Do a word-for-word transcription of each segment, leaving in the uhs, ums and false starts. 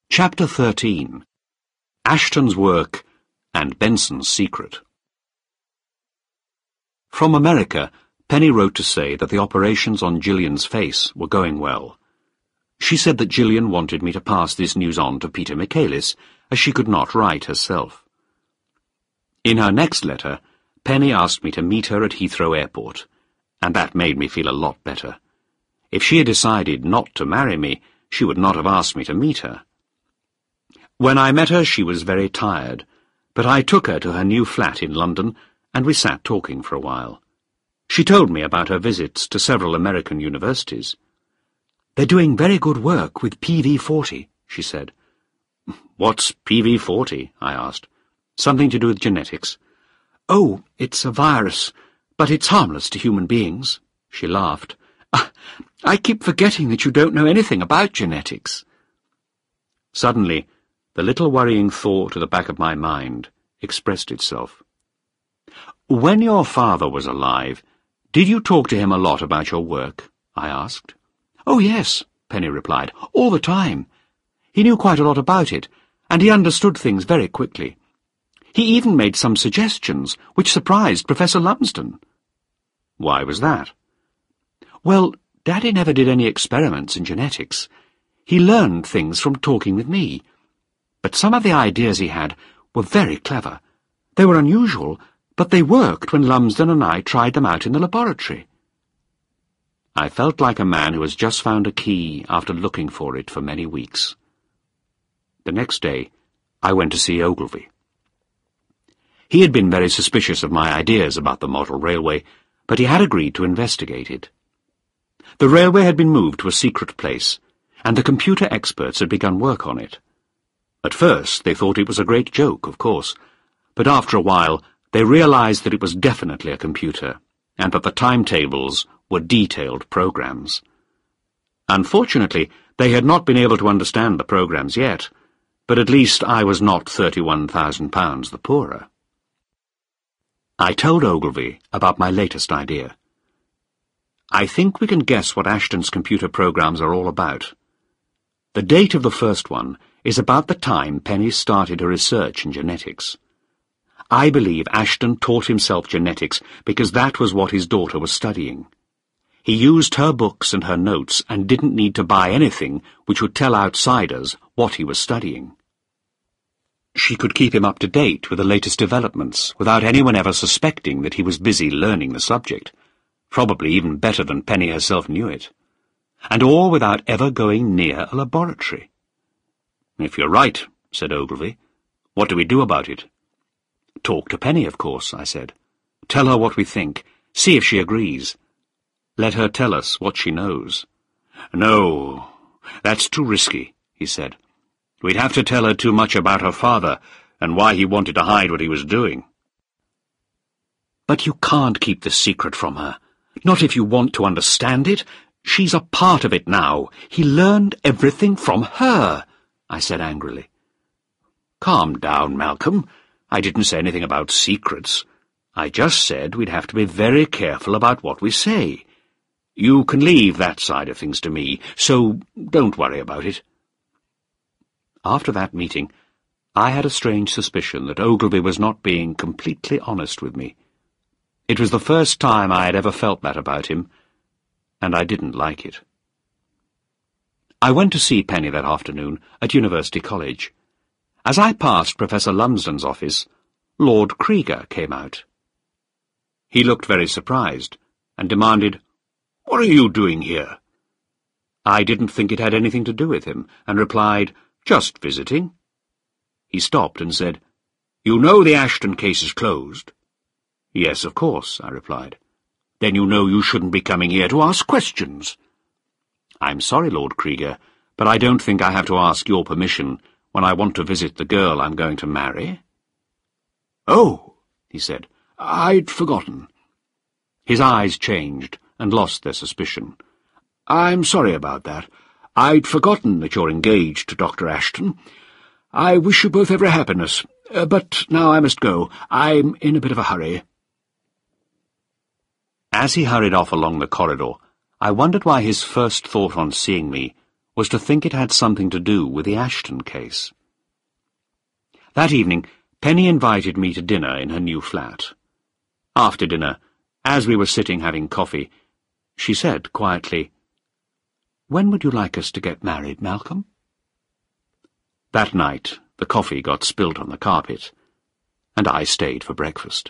Chapter thirteen. Ashton's Work and Benson's Secret. From America, Penny wrote to say that the operations on Gillian's face were going well. She said that Gillian wanted me to pass this news on to Peter Michaelis, as she could not write herself. In her next letter, Penny asked me to meet her at Heathrow Airport, and that made me feel a lot better. If she had decided not to marry me, she would not have asked me to meet her. When I met her, she was very tired, but I took her to her new flat in London, and we sat talking for a while. She told me about her visits to several American universities. "They're doing very good work with P V forty, she said. "What's P V forty? I asked. "Something to do with genetics." "Oh, it's a virus, but it's harmless to human beings," she laughed. "I keep forgetting that you don't know anything about genetics." Suddenly, the little worrying thought at the back of my mind expressed itself. "When your father was alive, did you talk to him a lot about your work?" I asked. "Oh, yes," Penny replied, "all the time. He knew quite a lot about it, and he understood things very quickly. He even made some suggestions which surprised Professor Lumsden." "Why was that?" "Well, Daddy never did any experiments in genetics. He learned things from talking with me. But some of the ideas he had were very clever. They were unusual, but they worked when Lumsden and I tried them out in the laboratory." I felt like a man who has just found a key after looking for it for many weeks. The next day, I went to see Ogilvy. He had been very suspicious of my ideas about the model railway, but he had agreed to investigate it. The railway had been moved to a secret place, and the computer experts had begun work on it. At first, they thought it was a great joke, of course, but after a while, they realized that it was definitely a computer, and that the timetables were detailed programs. Unfortunately, they had not been able to understand the programs yet, but at least I was not thirty-one thousand pounds the poorer. I told Ogilvy about my latest idea. "I think we can guess what Ashton's computer programs are all about. The date of the first one is about the time Penny started her research in genetics. I believe Ashton taught himself genetics because that was what his daughter was studying. He used her books and her notes and didn't need to buy anything which would tell outsiders what he was studying. She could keep him up to date with the latest developments without anyone ever suspecting that he was busy learning the subject, probably even better than Penny herself knew it, and all without ever going near a laboratory." "If you're right," said Ogilvy, "what do we do about it?" "Talk to Penny, of course," I said. "Tell her what we think. See if she agrees. Let her tell us what she knows." "No, that's too risky," he said. "We'd have to tell her too much about her father and why he wanted to hide what he was doing." "But you can't keep the secret from her. Not if you want to understand it. She's a part of it now. He learned everything from her," I said angrily. "Calm down, Malcolm. I didn't say anything about secrets. I just said we'd have to be very careful about what we say. You can leave that side of things to me, so don't worry about it." After that meeting, I had a strange suspicion that Ogilvy was not being completely honest with me. It was the first time I had ever felt that about him, and I didn't like it. I went to see Penny that afternoon at University College. As I passed Professor Lumsden's office, Lord Krieger came out. He looked very surprised and demanded, "What are you doing here?" I didn't think it had anything to do with him, and replied, "Just visiting." He stopped and said, "You know the Ashton case is closed?" "Yes, of course," I replied. "Then you know you shouldn't be coming here to ask questions." "I'm sorry, Lord Krieger, but I don't think I have to ask your permission when I want to visit the girl I'm going to marry." "Oh," he said, "I'd forgotten." His eyes changed and lost their suspicion. "I'm sorry about that. I'd forgotten that you're engaged to Doctor Ashton. I wish you both every happiness, uh, but now I must go. I'm in a bit of a hurry." As he hurried off along the corridor, I wondered why his first thought on seeing me was to think it had something to do with the Ashton case. That evening, Penny invited me to dinner in her new flat. After dinner, as we were sitting having coffee, she said quietly, "When would you like us to get married, Malcolm?" That night, the coffee got spilt on the carpet, and I stayed for breakfast.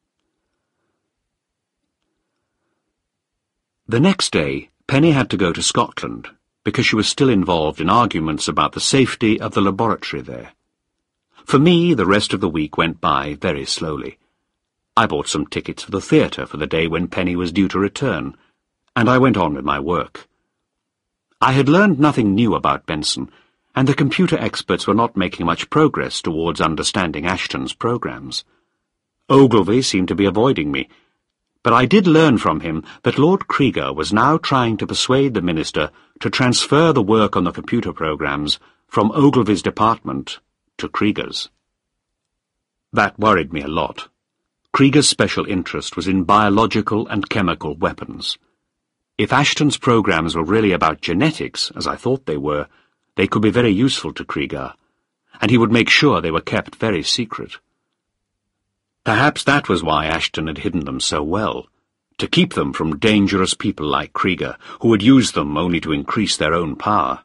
The next day, Penny had to go to Scotland, because she was still involved in arguments about the safety of the laboratory there. For me, the rest of the week went by very slowly. I bought some tickets for the theatre for the day when Penny was due to return, and I went on with my work. I had learned nothing new about Benson, and the computer experts were not making much progress towards understanding Ashton's programs. Ogilvy seemed to be avoiding me, but I did learn from him that Lord Krieger was now trying to persuade the minister to transfer the work on the computer programs from Ogilvy's department to Krieger's. That worried me a lot. Krieger's special interest was in biological and chemical weapons. If Ashton's programs were really about genetics, as I thought they were, they could be very useful to Krieger, and he would make sure they were kept very secret. Perhaps that was why Ashton had hidden them so well, to keep them from dangerous people like Krieger, who would use them only to increase their own power.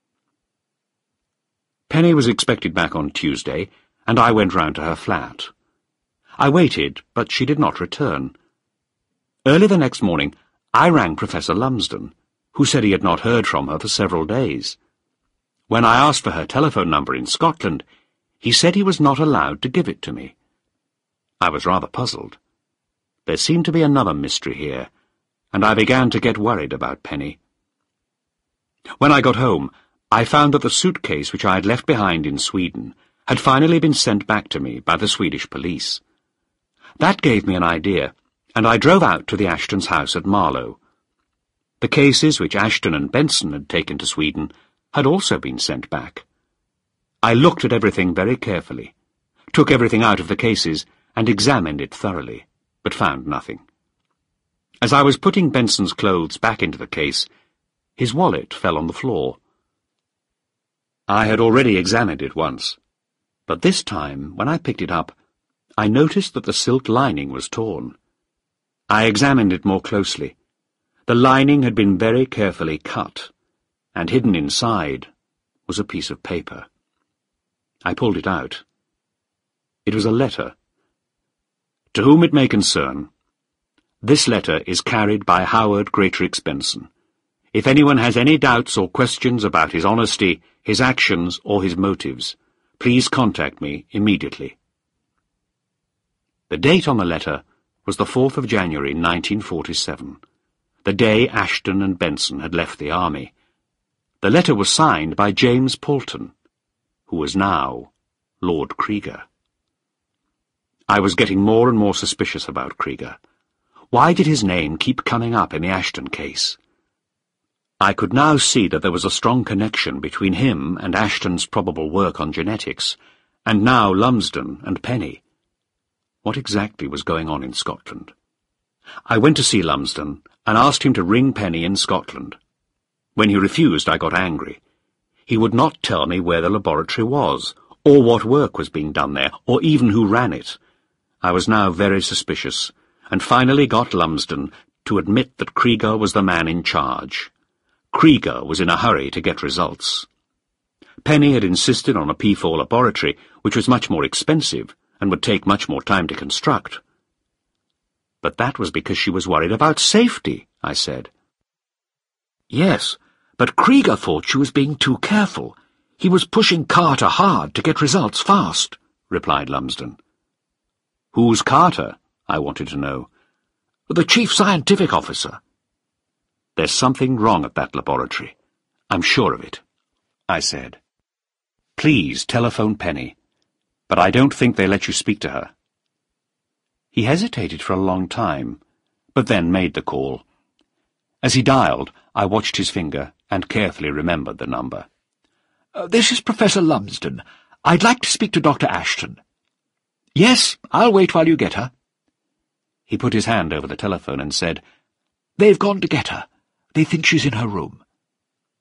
Penny was expected back on Tuesday, and I went round to her flat. I waited, but she did not return. Early the next morning, I rang Professor Lumsden, who said he had not heard from her for several days. When I asked for her telephone number in Scotland, he said he was not allowed to give it to me. I was rather puzzled. There seemed to be another mystery here, and I began to get worried about Penny. When I got home, I found that the suitcase which I had left behind in Sweden had finally been sent back to me by the Swedish police. That gave me an idea, and I drove out to the Ashtons' house at Marlow. The cases which Ashton and Benson had taken to Sweden had also been sent back. I looked at everything very carefully, took everything out of the cases, and examined it thoroughly, but found nothing. As I was putting Benson's clothes back into the case, his wallet fell on the floor. I had already examined it once, but this time, when I picked it up, I noticed that the silk lining was torn. I examined it more closely. The lining had been very carefully cut, and hidden inside was a piece of paper. I pulled it out. It was a letter. To whom it may concern, this letter is carried by Howard Greatrix Benson. If anyone has any doubts or questions about his honesty, his actions, or his motives, please contact me immediately. The date on the letter was the fourth of January, nineteen forty-seven, the day Ashton and Benson had left the army. The letter was signed by James Poulton, who was now Lord Krieger. I was getting more and more suspicious about Krieger. Why did his name keep coming up in the Ashton case? I could now see that there was a strong connection between him and Ashton's probable work on genetics, and now Lumsden and Penny. What exactly was going on in Scotland? I went to see Lumsden and asked him to ring Penny in Scotland. When he refused, I got angry. He would not tell me where the laboratory was, or what work was being done there, or even who ran it. I was now very suspicious, and finally got Lumsden to admit that Krieger was the man in charge. Krieger was in a hurry to get results. Penny had insisted on a P four laboratory, which was much more expensive and would take much more time to construct. But that was because she was worried about safety, I said. Yes, but Krieger thought she was being too careful. He was pushing Carter hard to get results fast, replied Lumsden. Who's Carter? I wanted to know. The chief scientific officer. There's something wrong at that laboratory. I'm sure of it, I said. Please telephone Penny, but I don't think they let you speak to her. He hesitated for a long time, but then made the call. As he dialed, I watched his finger and carefully remembered the number. Uh, this is Professor Lumsden. I'd like to speak to Doctor Ashton. Yes, I'll wait while you get her. He put his hand over the telephone and said, They've gone to get her. They think she's in her room.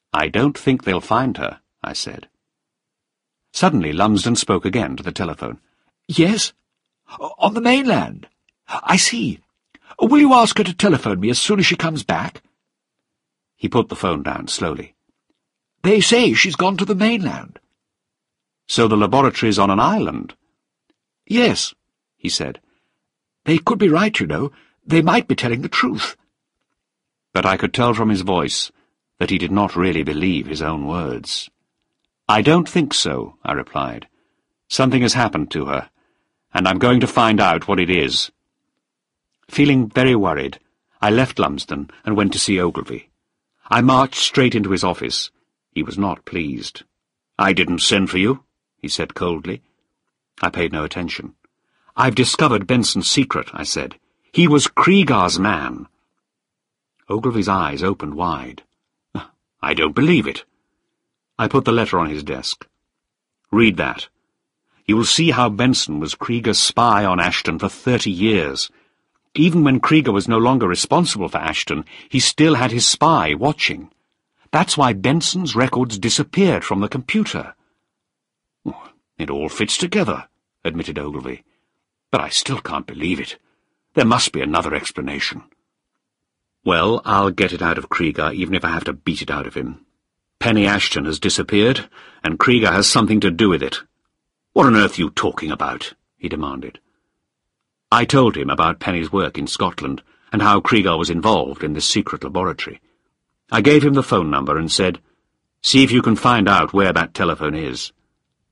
"I don't think they'll find her," I said. Suddenly Lumsden spoke again to the telephone. "Yes? On the mainland? I see. Will you ask her to telephone me as soon as she comes back?" He put the phone down slowly. "They say she's gone to the mainland." "So the laboratory's on an island?" "Yes," he said. "They could be right, you know. They might be telling the truth." But I could tell from his voice that he did not really believe his own words. "I don't think so," I replied. "Something has happened to her, and I'm going to find out what it is." Feeling very worried, I left Lumsden and went to see Ogilvy. I marched straight into his office. He was not pleased. "I didn't send for you," he said coldly. I paid no attention. "I've discovered Benson's secret," I said. "He was Krieger's man." Ogilvy's eyes opened wide. "I don't believe it." I put the letter on his desk. "Read that. You will see how Benson was Krieger's spy on Ashton for thirty years. Even when Krieger was no longer responsible for Ashton, he still had his spy watching. That's why Benson's records disappeared from the computer." "It all fits together," admitted Ogilvy. "But I still can't believe it. There must be another explanation." "Well, I'll get it out of Krieger, even if I have to beat it out of him. Penny Ashton has disappeared, and Krieger has something to do with it." "What on earth are you talking about?" he demanded. I told him about Penny's work in Scotland, and how Krieger was involved in this secret laboratory. I gave him the phone number and said, "See if you can find out where that telephone is."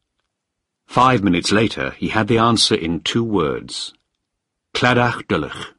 Five minutes later, he had the answer in two words. Clydach Dulwich.